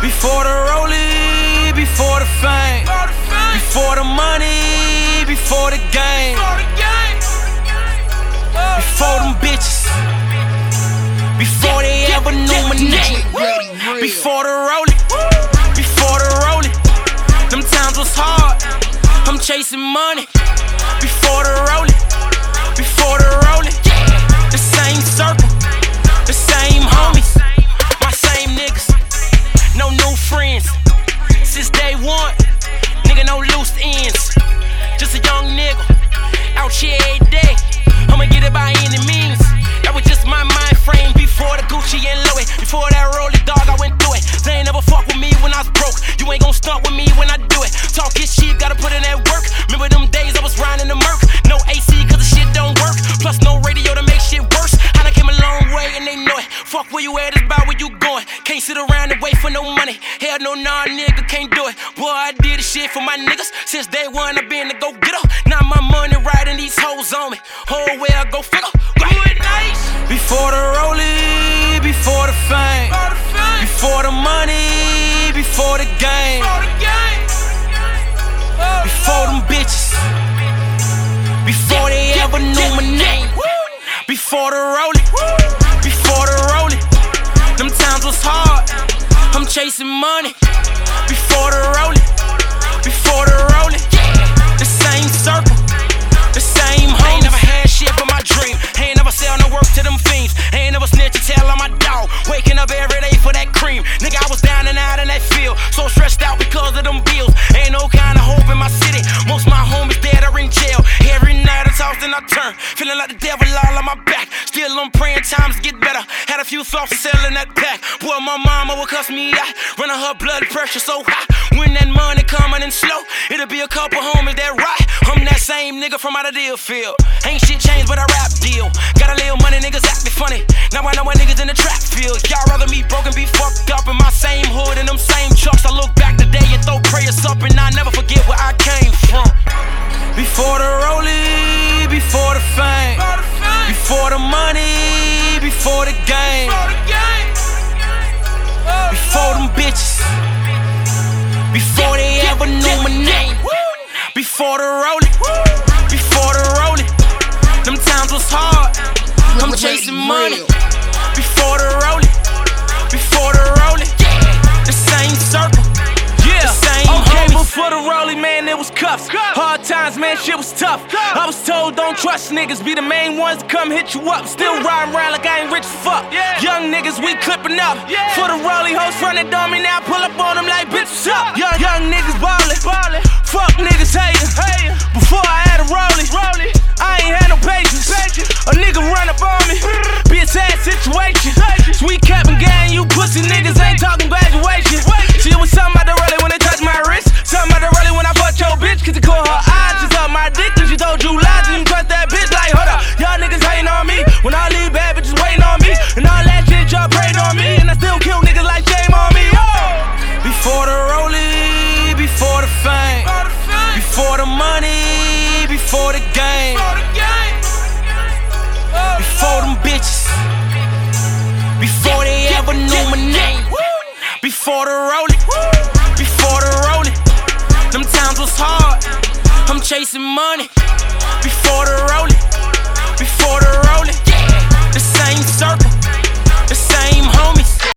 Before the rollie, before the fame, before the money, before the game, before them bitches, before they ever knew my name. Before the rollie, them times was hard. I'm chasing money. Before the rollie, the same circle, the same homies, my same niggas, no new friends. Since day one, nigga, no loose ends. Just a young nigga, out here every day. I'ma get it by any means. That was just my mind frame. Before the Gucci and Louis, before that rollie, dog, I went through it. They ain't never fuck with me when I was broke. You ain't gon' stunt with me when I do it. Talk is cheap, gotta put in that work. Remember them days I was riding the Merc. No AC cause the shit don't work. Plus no radio to make shit worse. I done came a long way and they know it. Fuck where you at, it's about where you going. Can't sit around and wait for no money. Hell no, nah, nigga, can't do it. Boy, I did this shit for my niggas. Since day one, I been the go-getter. Now my money riding these hoes on me. Whole way I go figure. Before the rollie, before the fame, before the money, before the game, before them bitches, before they ever knew my name. Before the rollie, them times was hard. I'm chasing money. Before the rollie, the same circle, the same home. Ain't never had shit but my dream. Ain't never sell no work to them fiends. Ain't never snitch and tell on my dog. Waking up every day for that cream. Nigga, I was down and out in that field. So stressed out because of them bills. Ain't no kind of hope in my city. Most my homies dead or in jail. Every night I toss and I turn. Feeling like the devil all on my back. Still I'm praying times get better. Had a few thoughts of selling that pack. Boy, my mama would cuss me out. Running her blood pressure so high. When that money coming in slow, it'll be a couple homies that ride. I'm that same nigga from out of Deerfield. Ain't shit changed but a rap deal. Got a little money, niggas acting funny. Now I know my niggas in the trap field. Y'all rather me broken, be fucked up in my same hood and them same trucks. I look back today and throw prayers up and I never forget where I came from. Before the rollie, before the fame, before the money, before the game, before them bitches, before they ever knew my name. Before the rollie, them times was hard. I'm chasing money. Before the rollie, the same circle, the same homies. Before the rollie, man, it was cuffs. Hard times, man, shit was tough. I was told don't trust niggas, be the main ones to come hit you up. Still riding around like I ain't rich as fuck. Young niggas, we clipping up. For the rollie, hoes frontin' on me now, pull up on them like bitch, what's up? Young niggas ballin'. Fuck niggas hatin'. Before I had a rollie, I ain't had no patience. A nigga run up on me, be a sad situation. Sweet cap and gang, you pussy niggas ain't talking graduation. See, it was something about the rollie when they touched my wrist. Something about the rollie when I fucked your bitch, cause it caught her eyes. She sucked my dick and she told you lies. And you trust that bitch like, hold up, y'all niggas hating on me. When I leave bad bitches waiting on me. And all that shit y'all praying on me. And I still kill niggas like shame on me. Before the rollie, before the fame, before the money, before the game, before them bitches, before they ever knew my name. Before the rollie, them times was hard. I'm chasing money. Before the rollie,